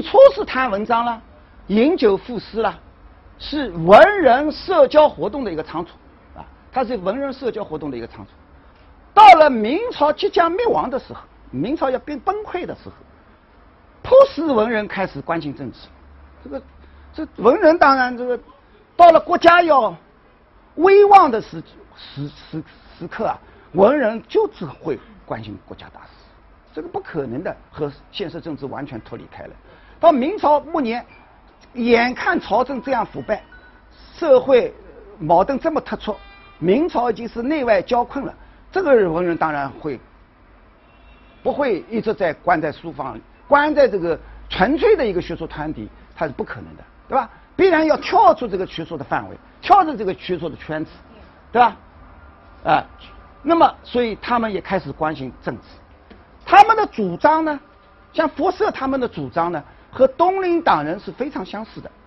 初是谈文章啦，饮酒赋诗啦，是文人社交活动的一个场所啊，它是文人社交活动的一个场所。到了明朝即将灭亡的时候，明朝要崩溃的时候，普世文人开始关心政治。这文人当然这个到了国家要危亡的时刻啊，文人就只会关心国家大事，这个不可能的和现实政治完全脱离开了。到明朝末年，眼看朝政这样腐败，社会矛盾这么突出，明朝已经是内外交困了。这个文人当然不会一直在关在书房里，关在这个纯粹的一个学术团体，它是不可能的，对吧？必然要跳出这个学术的范围，跳出这个学术的圈子，对吧？那么所以他们也开始关心政治。他们的主张呢，像佛社他们的主张呢，和东林党人是非常相似的。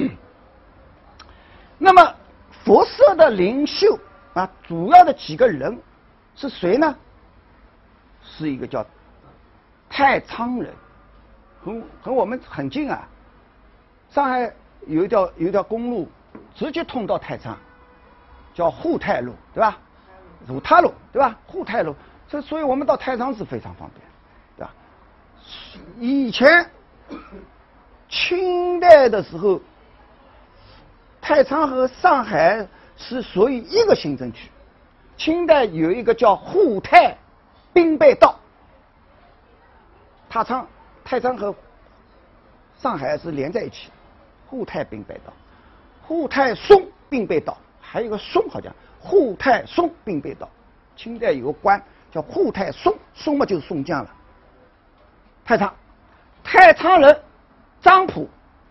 那么佛社的领袖啊，主要的几个人是谁呢？是一个叫太仓人，和我们很近啊。上海有一条公路直接通到太仓，叫沪太路，对吧？鲁塔路，对吧？沪太路，所以我们到太仓是非常方便，对吧？以前清代的时候，太仓和上海是属于一个行政区。清代有一个叫沪太兵备道，太仓和上海是连在一起的。沪太兵备道，沪太松兵备道，还有一个松，好像沪太松兵备道。清代有个官叫沪太松，松嘛就是宋江了。太仓人张溥，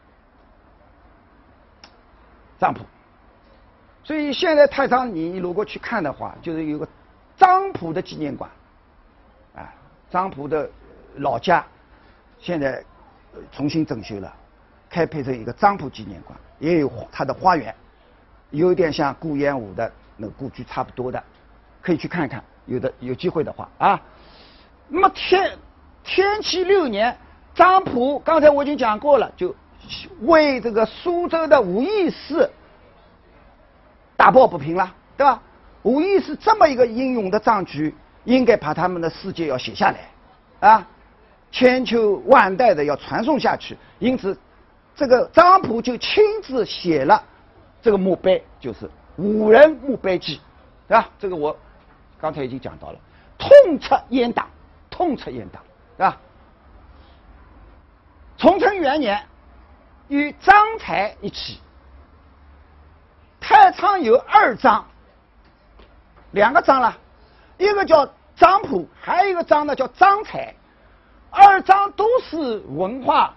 所以现在太仓你如果去看的话，就是有个张溥的纪念馆，张溥的老家现在重新整修了，开辟成一个张溥纪念馆，也有他的花园，有点像顾炎武的那个故居差不多的，可以去看看，有机会的话啊。那么天启6年，张溥刚才我已经讲过了，就为这个苏州的武义寺打抱不平了，对吧？武义寺这么一个英勇的壮举，应该把他们的事迹要写下来啊，千秋万代的要传颂下去。因此这个张溥就亲自写了这个墓碑，就是五人墓碑记，对吧？这个我刚才已经讲到了，痛斥阉党，对吧？崇祯元年，与张才一起，太仓有2张，2个张了，一个叫张溥，还有一个张呢叫张才，2张都是文化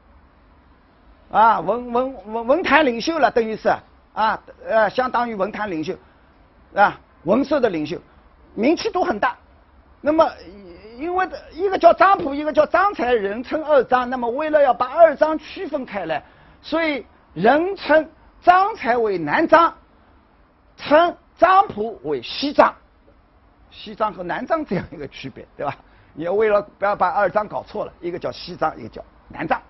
啊文坛领袖了，等于是相当于文坛领袖啊，文社的领袖，名气都很大。那么因为一个叫张溥，一个叫张才，人称2张。那么为了要把2张区分开来，所以人称张才为南张，称张溥为西张。西张和南张这样一个区别，对吧？你为了不要把2张搞错了，一个叫西张，一个叫南张。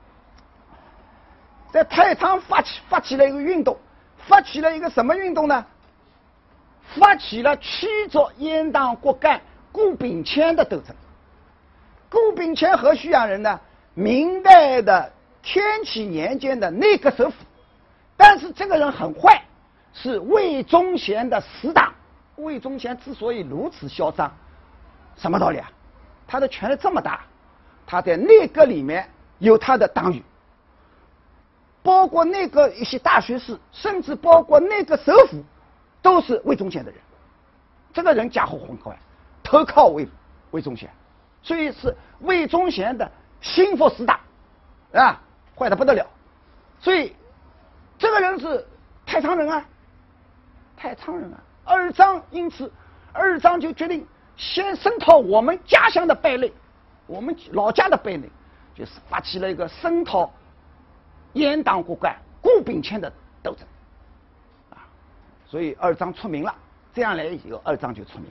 在太仓发起了一个运动，发起了一个什么运动呢？发起了驱逐阉党骨干顾秉谦的斗争。顾秉谦何许人呢？明代的天启年间的内阁首辅，但是这个人很坏，是魏忠贤的死党。魏忠贤之所以如此嚣张，什么道理啊？他的权力这么大，他在内阁里面有他的党羽，包括内阁一些大学士，甚至包括内阁首辅，都是魏忠贤的人。这个人家伙很坏，投靠魏忠贤，所以是魏忠贤的心腹死党啊，坏得不得了。所以这个人是太仓人啊，2张，因此2张就决定先声讨我们家乡的败类，我们老家的败类，就是发起了一个声讨阉党骨干顾秉谦的斗争啊，所以2张出名了。这样来以后，2张就出名了。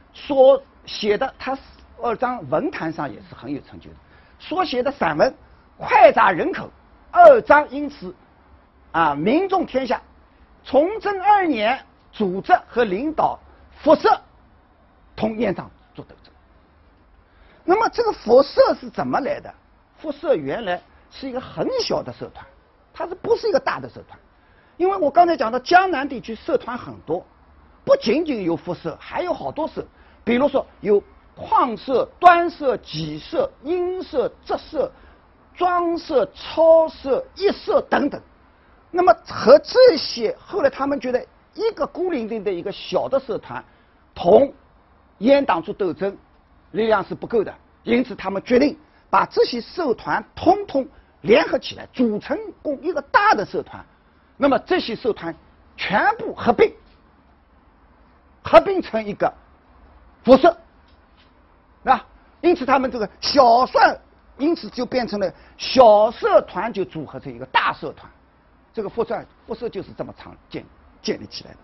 所写的他2张文坛上也是很有成就的，所写的散文脍杂人口，二张因此名重天下。崇祯2年，组织和领导复社同阉党做斗争。那么这个复社是怎么来的？复社原来是一个很小的社团，它不是一个大的社团？因为我刚才讲到江南地区社团很多，不仅仅有复社，还有好多社，比如说有矿社、端社、己社、英社、浙社、庄社、超社、一社等等。那么和这些后来他们觉得一个孤零零的一个小的社团同阉党做斗争力量是不够的，因此他们决定把这些社团通通联合起来，组成一个大的社团。那么这些社团全部合并成一个复社，因此他们这个小社，因此就变成了小社团，就组合成一个大社团。这个复社就是这么建立起来的。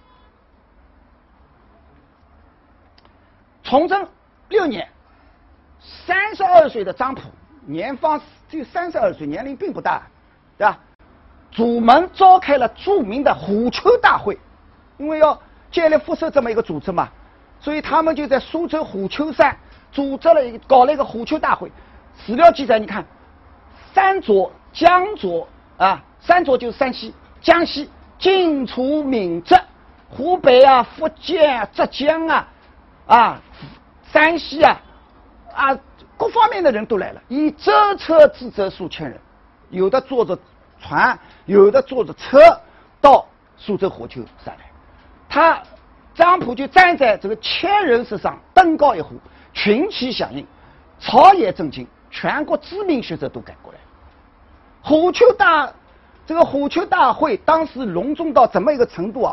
崇祯6年，32岁的张溥，年方只有32岁，年龄并不大，对吧？主门召开了著名的虎丘大会，因为要建立复社这么一个组织嘛，所以他们就在苏州虎丘山搞了一个虎丘大会。史料记载，你看，三左、江左三左就是山西、江西、晋、楚、闽、浙、湖北福建浙江山西各方面的人都来了，以舟车之责数千人，有的坐着船，有的坐着车到苏州虎丘山来。张溥就站在这个1000人石上，登高一呼，群起响应，朝野震惊，全国知名学者都赶过来。这个虎丘大会当时隆重到怎么一个程度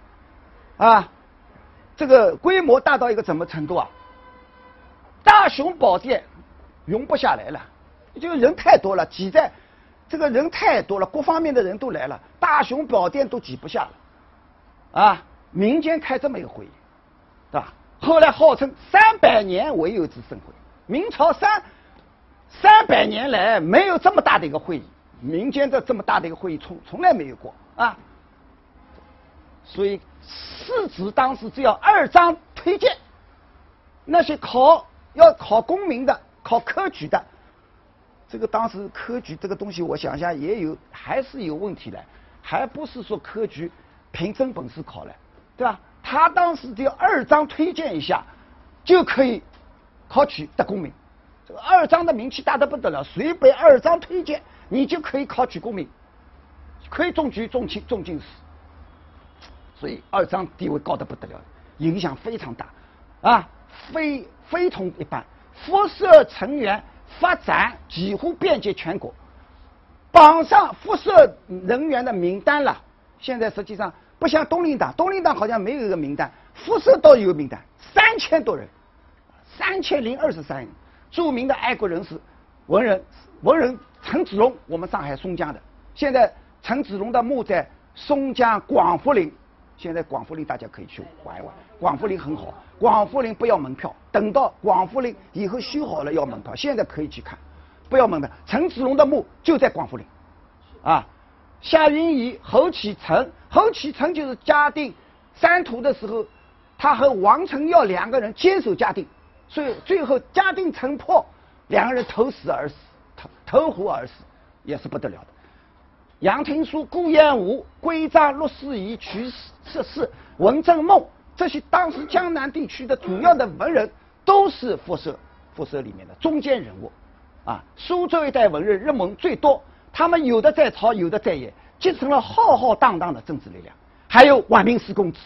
这个规模大到一个什么程度大雄宝殿容不下来了，就人太多了，挤在这个人太多了，各方面的人都来了，大雄宝殿都挤不下了民间开这么一个会议，对吧？后来号称300年唯有之盛会，明朝300年来没有这么大的一个会议，民间的这么大的一个会议从来没有过所以世子当时只要2张推荐，那些要考功名的、考科举的，这个当时科举这个东西，我想想还是有问题的，还不是说科举凭真本事考了，对吧？他当时只要2张推荐一下，就可以考取得功名。这个2张的名气大得不得了，随便2张推荐，你就可以考取功名，可以中举、中进士。所以2张地位高得不得了，影响非常大非同一般。复社成员发展几乎遍及全国，榜上复社人员的名单了。现在实际上不像东林党好像没有一个名单，复社倒有名单，3000多人，3023人。著名的爱国人士、文人陈子龙，我们上海松江的。现在陈子龙的墓在松江广福陵，现在广福陵大家可以去玩一玩，广福陵很好，广福陵不要门票，等到广福陵以后修好了要门票，现在可以去看，不要门票。陈子龙的墓就在广福陵夏云仪、侯启澄就是嘉定三屠的时候，他和王承耀2个人坚守嘉定，所以最后嘉定城破，2个人投湖而死，也是不得了的。杨廷枢、顾炎武、归章、陆士仪、瞿世仕、文正梦，这些当时江南地区的主要的文人都是复社里面的中坚人物苏州一带文人人盟最多，他们有的在朝，有的在野，结成了浩浩荡荡的政治力量。还有晚明4公子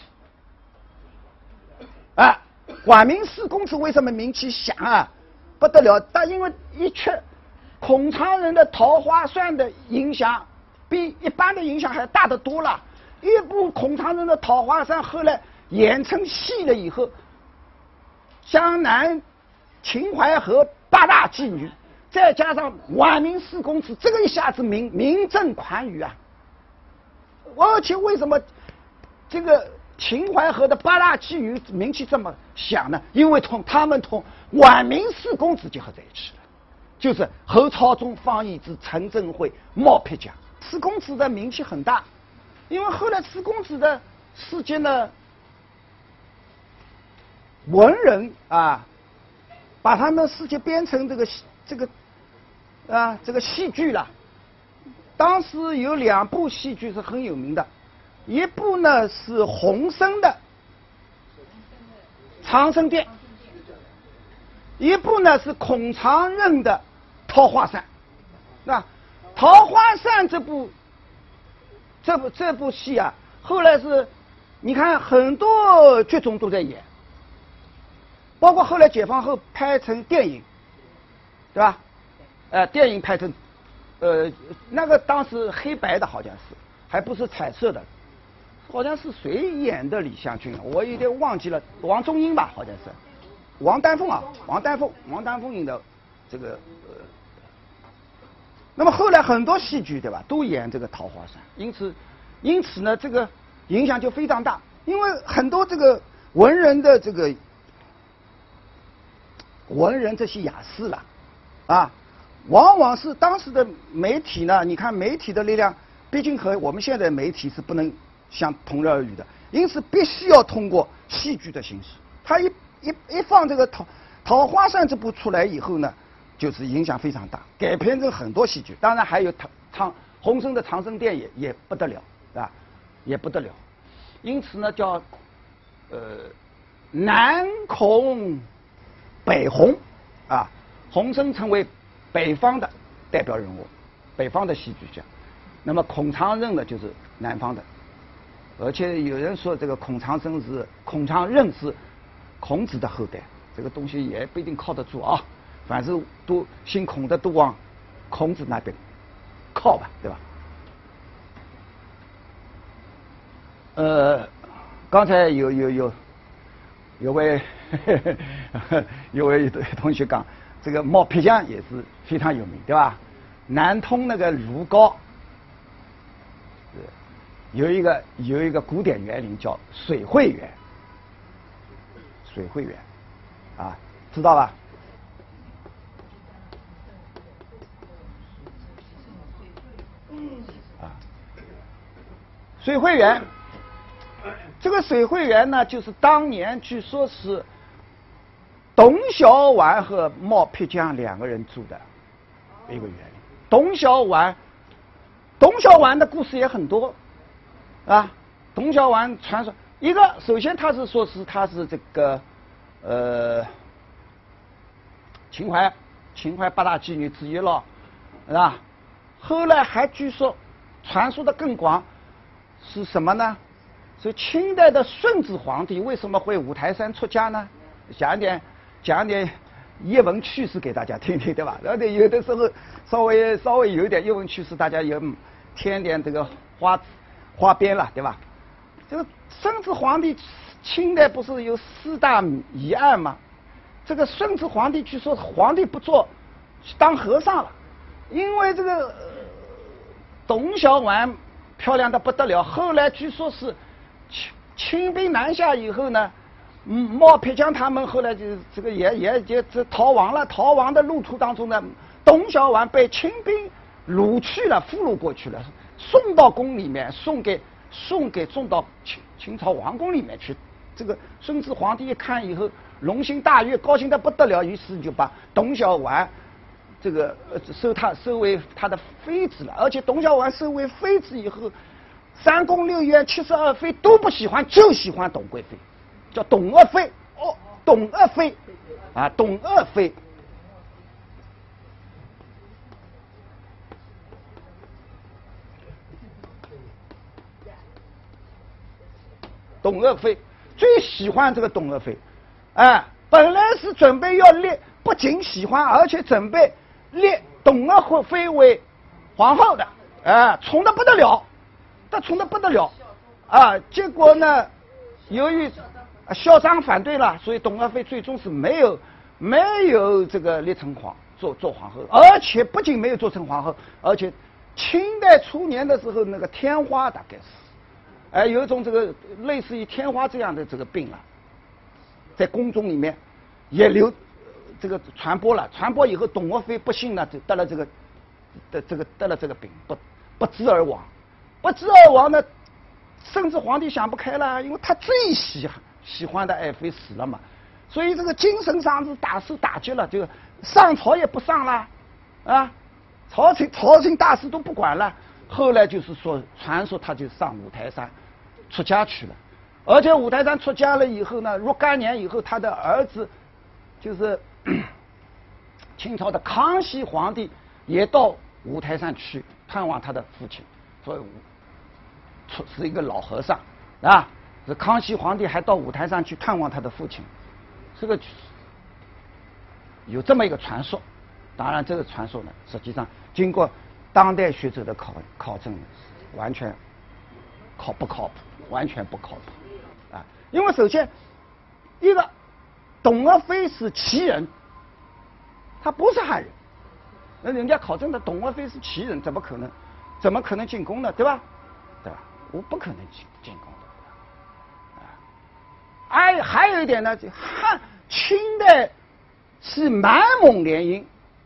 晚明4公子为什么名气响不得了？但因为一曲孔常人的《桃花扇》的影响比一般的影响还大得多了。一部孔常人的《桃花扇》后来演成戏了以后，江南秦淮河8大妓女，再加上晚明4公子，这个一下子名震寰宇而且为什么这个秦淮河的8大妓女名气这么响呢？因为他们同晚明4公子结合在一起了， 就是后朝中方义之陈振会、冒辟疆。慈公子的名气很大，因为后来慈公子的事迹呢，文人啊，把他们事迹编成这个戏剧了。当时有2部戏剧是很有名的，一部呢是洪升的《长生殿》，一部呢是孔常任的《桃花扇》。那《桃花扇》这部戏啊，后来是你看很多剧种都在演，包括后来解放后拍成电影，对吧？电影拍成那个当时黑白的，好像是还不是彩色的，好像是谁演的李香君啊？我有点忘记了，王中英吧，好像是王丹凤啊，王丹凤演的这个那么后来很多戏剧对吧，都演这个《桃花扇》，因此呢，这个影响就非常大，因为很多这个文人的这个文人这些雅士了啊，往往是当时的媒体呢，你看媒体的力量，毕竟和我们现在媒体是不能相同日而语的，因此必须要通过戏剧的形式。他一放这个桃花扇这部出来以后呢，就是影响非常大，改编成很多戏剧，当然还有洪升的《长生殿》也不得了啊，也不得了。因此呢，叫南孔北洪啊，洪升成为北方的代表人物，北方的戏剧家。那么孔常任呢，就是南方的。而且有人说这个孔常任是孔子的后代，这个东西也不一定靠得住啊。反正都姓孔的都往孔子那边靠吧，对吧？刚才有位同学讲，这个冒辟疆也是非常有名，对吧？南通那个卢高，有一个古典园林叫水会园，啊，知道吧？水会园，这个水会园呢，就是当年据说是董小宛和冒辟疆2个人住的一个园林。董小宛的故事也很多啊。董小宛传说一个，首先他是这个秦淮8大妓女之一了，是吧？后来还据说传说的更广。是什么呢？是清代的顺治皇帝为什么会五台山出家呢？讲点译文趣事给大家听听，对吧？然后有的时候稍微有点译文趣事，大家也添点这个花边了，对吧？这个顺治皇帝清代不是有4大疑案吗？这个顺治皇帝据说皇帝不做，当和尚了，因为这个董小宛漂亮的不得了，后来据说是清兵南下以后呢，冒辟疆他们后来就这个也逃亡了。逃亡的路途当中呢，董小宛被清兵掳去了，俘虏过去了，送到宫里面，送到清朝皇宫里面去。这个顺治皇帝一看以后，龙心大悦，高兴得不得了，于是就把董小宛这个收为他的妃子了。而且董小宛收为妃子以后，3宫6院72妃都不喜欢，就喜欢董贵妃，叫董鄂妃。哦，董鄂妃啊，董鄂妃。董鄂妃最喜欢这个董鄂妃，本来是准备要立，不仅喜欢，而且准备立董鄂妃为皇后的，宠得不得了，结果呢，由于孝章反对了，所以董鄂妃最终是没有这个立成做皇后，而且不仅没有做成皇后，而且清代初年的时候，那个天花大概是，有一种这个类似于天花这样的这个病了，在宫中里面也这个传播了，传播以后，董鄂妃不幸呢就得了这个病，不治而亡。不治而亡呢，甚至皇帝想不开了，因为他最喜欢的爱妃死了嘛，所以这个精神上是大受打击了，就上朝也不上了，啊，朝廷大事都不管了。后来就是说，传说他就上五台山出家去了，而且五台山出家了以后呢，若干年以后，他的儿子就是清朝的康熙皇帝也到五台山去探望他的父亲，所以是一个老和尚啊。这康熙皇帝还到五台山去探望他的父亲，这个有这么一个传说。当然，这个传说呢，实际上经过当代学者的考证，完全不靠谱，完全不靠谱啊！因为首先，一个董鄂妃是旗人，他不是汉人，那人家考证的董鄂妃是旗人，怎么可能进宫呢？对吧？对吧？我不可能进宫的啊！还有一点呢，清代是满蒙联姻，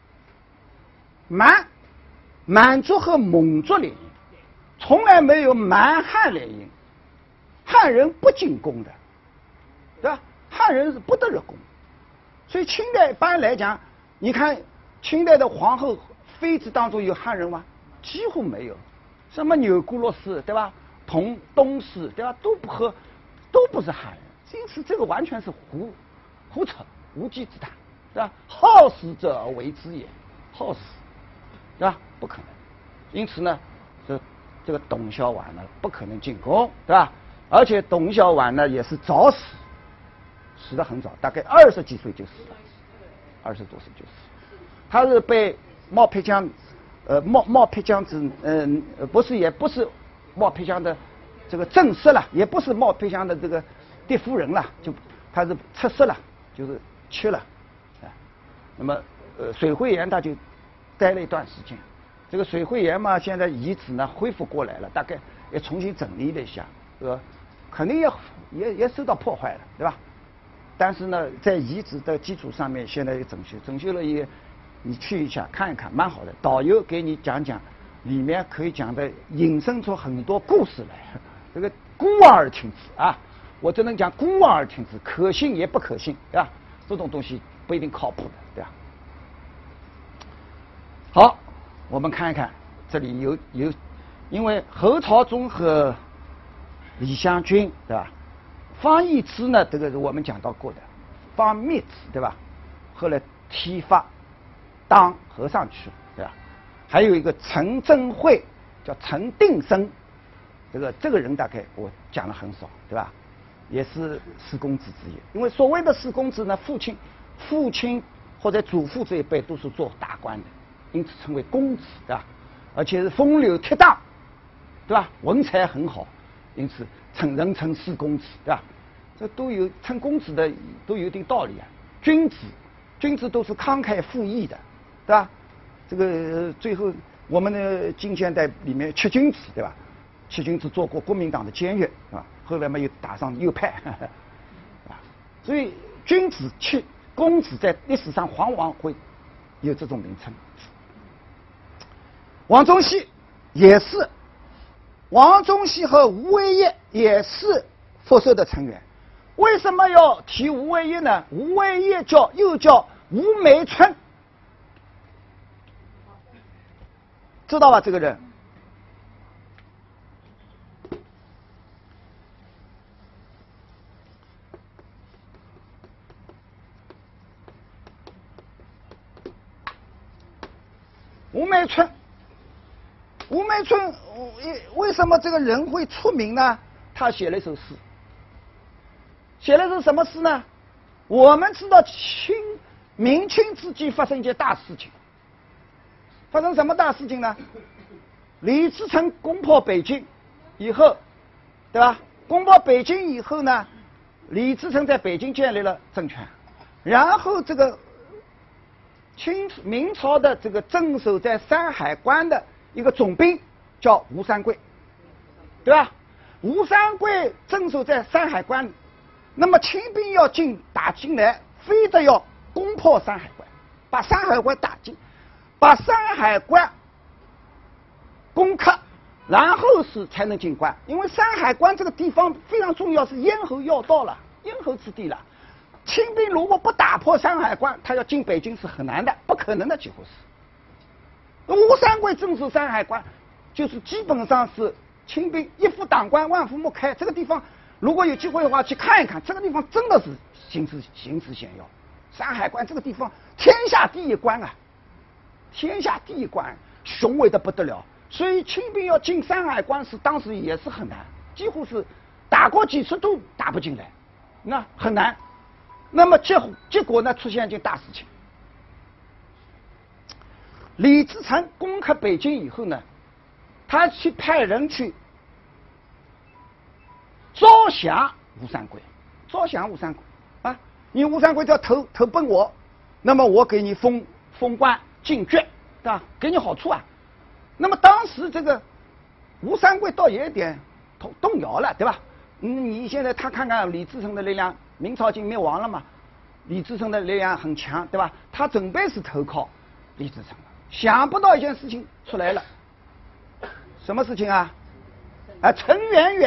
满族和蒙族联姻，从来没有满汉联姻。汉人不进宫的，对吧？汉人是不得入宫，所以清代一般来讲，你看清代的皇后妃子当中有汉人吗？几乎没有。什么钮钴禄氏，对吧？东氏，对吧？都不是汉人。因此，这个完全是胡扯、无稽之谈，对吧？好死者而为之也，好死，对吧？不可能。因此呢，这个董小宛呢，不可能进宫，对吧？而且董小宛呢，也是早死得很早，大概20几岁就死了，20多岁就死。他是被冒辟疆，冒辟疆之，也不是冒辟疆的这个正室了，也不是冒辟疆的这个嫡夫人了，就他是侧室了，就是去了，那么水慧园他就待了一段时间。这个水慧园嘛，现在遗址呢恢复过来了，大概也重新整理了一下，肯定也受到破坏了，对吧？但是呢，在遗址的基础上面，现在也整修了也，你去一下看一看，蛮好的。导游给你讲讲，里面可以讲的引申出很多故事来。这个孤望而听之啊，我只能讲孤望而听之，可信也不可信，对吧？这种东西不一定靠谱的，对吧？好，我们看一看，这里有，因为侯朝宗和李香君，对吧？方逸之呢，这个是我们讲到过的，方密子，对吧？后来剃发当和尚去了，对吧？还有一个陈正会，叫陈定生，这个人大概我讲的很少，对吧？也是四公子之一。因为所谓的四公子呢，父亲或者祖父这一辈都是做大官的，因此称为公子，对吧？而且是风流倜傥，对吧？文采很好，因此人称四公子，对吧？这都有称公子的都有一定道理啊。君子都是慷慨赴义的，对吧？这个最后我们的近现代里面七君子，对吧？七君子做过国民党的监狱，啊，后来嘛又打上右派，啊，所以公子在历史上往往会有这种名称。王宗羲也是，王宗羲和吴为业也是复社的成员。为什么要提吴为业呢？吴为业又叫吴梅春，知道吧？这个人。吴梅春为什么这个人会出名呢？他写了一首诗，写的是什么诗呢？我们知道明清之际发生一件大事情，发生什么大事情呢？李自成攻破北京以后，对吧？攻破北京以后呢，李自成在北京建立了政权，然后这个明朝的这个镇守在山海关的一个总兵叫吴三桂，对吧？吴三桂镇守在山海关，那么清兵要打进来，非得要攻破山海关，把山海关打进，把山海关攻克，然后是才能进关。因为山海关这个地方非常重要，是咽喉要道了，咽喉之地了。清兵如果不打破山海关，他要进北京是很难的，不可能的，几乎是。吴三桂镇守山海关，就是基本上是清兵一夫当关，万夫莫开。这个地方如果有机会的话去看一看，这个地方真的是形势险要。山海关这个地方天下第一关啊，天下第一关，雄伟的不得了。所以清兵要进山海关是当时也是很难，几乎是打过几次都打不进来，那很难。那么结果呢，出现一件大事情。李自成攻克北京以后呢，他去派人去招降吴三桂，招降吴三桂啊！你吴三桂要投奔我，那么我给你封官进爵，对吧？给你好处啊。那么当时这个吴三桂倒也有点动摇了，对吧？你现在他看看李自成的力量，明朝已经灭亡了嘛，李自成的力量很强，对吧？他准备是投靠李自成了，想不到一件事情出来了，什么事情啊？陈圆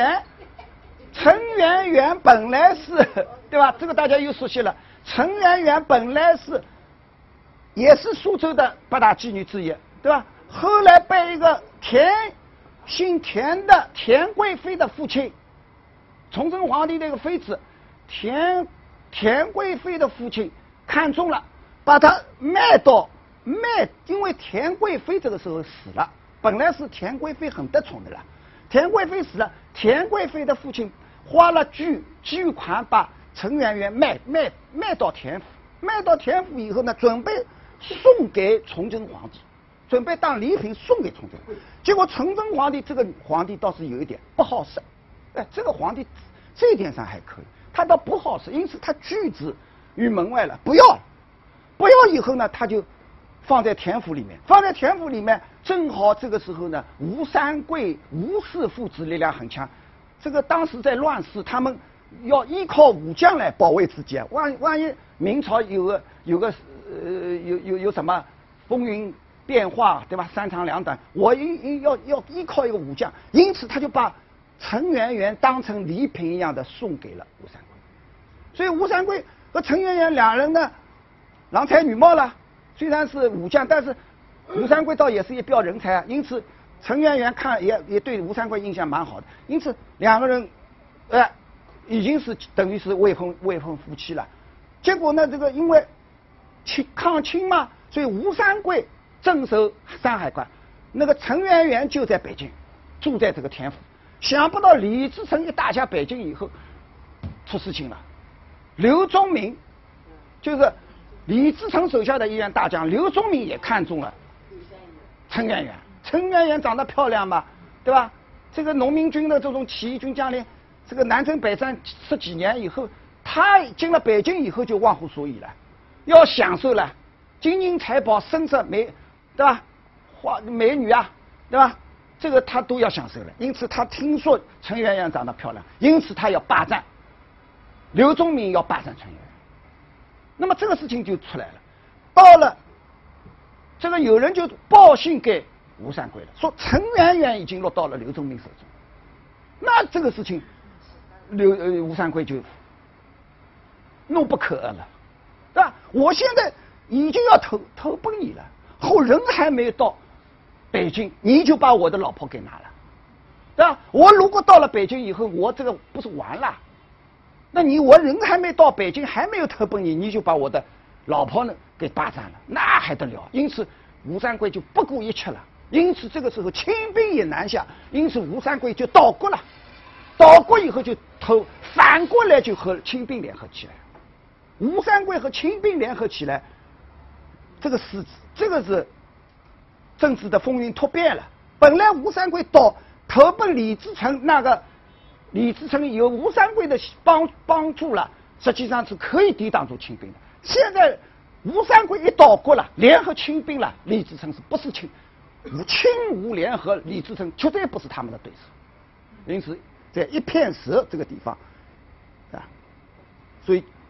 圆本来是，对吧？这个大家又熟悉了。陈圆圆本来是也是苏州的八大妓女之一，对吧？后来被一个姓田的田贵妃的父亲，崇祯皇帝的一个妃子田贵妃的父亲看中了，把她卖，因为田贵妃这个时候死了，本来是田贵妃很得宠的了，田贵妃死了，田贵妃的父亲花了巨款把陈圆圆卖到田府，卖到田府以后呢，准备送给崇祯皇帝，准备当礼品送给崇祯。结果崇祯皇帝这个皇帝倒是有一点不好色，这个皇帝这一点上还可以，他倒不好色，因此他拒之于门外了，不要以后呢，他就放在田府里面，正好这个时候呢，吴三桂、吴氏父子力量很强，这个当时在乱世，他们要依靠武将来保卫自己啊，万一明朝有什么风云变化，对吧？三长两短，我要依靠一个武将，因此他就把陈圆圆当成礼品一样的送给了吴三桂。所以吴三桂和陈圆圆两人呢，郎才女貌了，虽然是武将，但是吴三桂倒也是一表人才啊。因此陈圆圆看也对吴三桂印象蛮好的，因此两个人已经是等于是未婚夫妻了。结果呢，这个因为抗清嘛，所以吴三桂镇守山海关，那个陈圆圆就在北京，住在这个田府。想不到李自成一打下北京以后，出事情了。刘宗明就是李自成手下的一员大将，刘宗明也看中了陈圆圆。陈圆圆长得漂亮嘛，对吧？这个农民军的这种起义军将领，这个南征北战10几年以后，他进了北京以后就忘乎所以了，要享受了金银财宝、声色美，对吧？美女啊，对吧？这个他都要享受了。因此他听说陈圆圆长得漂亮，因此他要霸占，刘宗明要霸占陈圆圆。那么这个事情就出来了，到了这个有人就报信给吴三桂了，说陈圆圆已经落到了刘宗明手中。那这个事情吴三桂就怒不可遏了，对吧？我现在已经要投奔你了，后人还没有到北京，你就把我的老婆给拿了，对吧？我如果到了北京以后，我这个不是完了？那我人还没到北京，还没有投奔你，你就把我的老婆呢给霸占了，那还得了？因此吴三桂就不顾一切了。因此这个时候清兵也南下，因此吴三桂就倒国了。倒国以后就反过来就和清兵联合起来。吴三桂和清兵联合起来，这个是政治的风云突变了。本来吴三桂投奔李自成，那个李自成有吴三桂的帮助了，实际上是可以抵挡住清兵的。现在吴三桂一倒国了，联合清兵了，李自成是不是清吴联合，李自成绝对不是他们的对手。因此在一片石这个地方啊，所以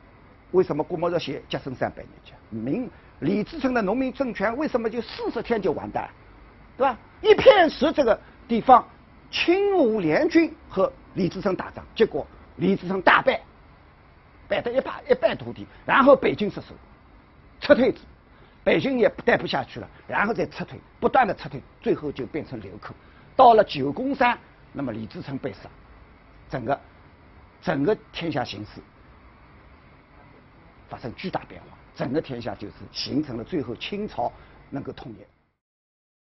为什么郭沫若写《夹生300年间》？李自成的农民政权为什么就40天就完蛋？对吧？一片时这个地方，清武联军和李自成打仗，结果李自成大败，败得一败涂地，然后北京失守，撤退，北京也待不下去了，然后再撤退，不断的撤退，最后就变成流寇。到了九宫山，那么李自成被杀，整个天下形势发生巨大变化，整个天下就是形成了最后清朝能够统一。